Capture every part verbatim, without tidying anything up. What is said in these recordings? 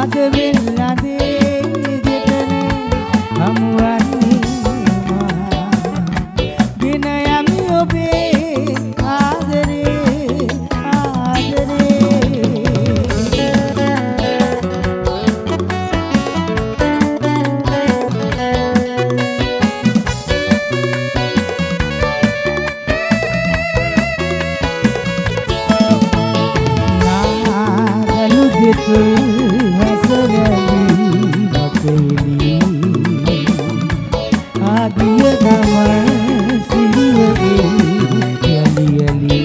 අද වෙල්ලදේ ගෙතන හමුවන්නේ මා ගෙන යමි ඔබේ ආදරේ ආදරේ නාගලු ගෙතුල් හසරලි වතෙලි ආදිය ගමන් සිහියගේ යලි යලි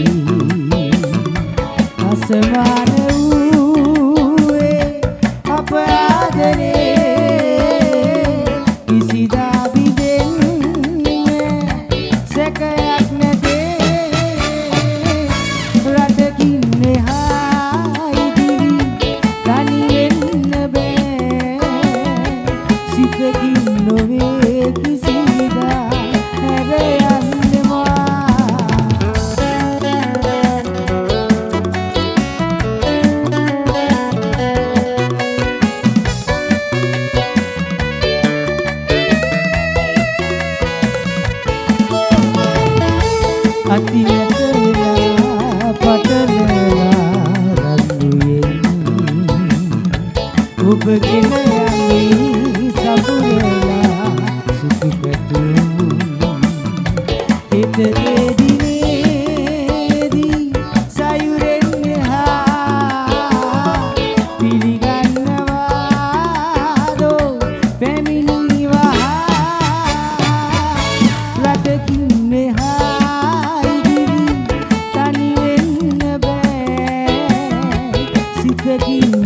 අසමාන වූවේ අප ආදරේ කිසිදා බිඳෙන්නේ සැකයක් නැතේ රටකින් එහා ඉදිරි තනි වෙන්න බෑ සිතකින් නොවේ කිසිදා හැර යන්න මා අතියත වෙලා පටලලා රන්දුයෙන් ඔබගෙන යමි සපුරලා සුපිපැතුම් හිත දෙදිනේදී සයුරෙන් එහා පිළිගන්නවාදෝ පැමිණිවා රටකින් එහා ඉදිරි තනි වෙන්න බෑ සිතකින්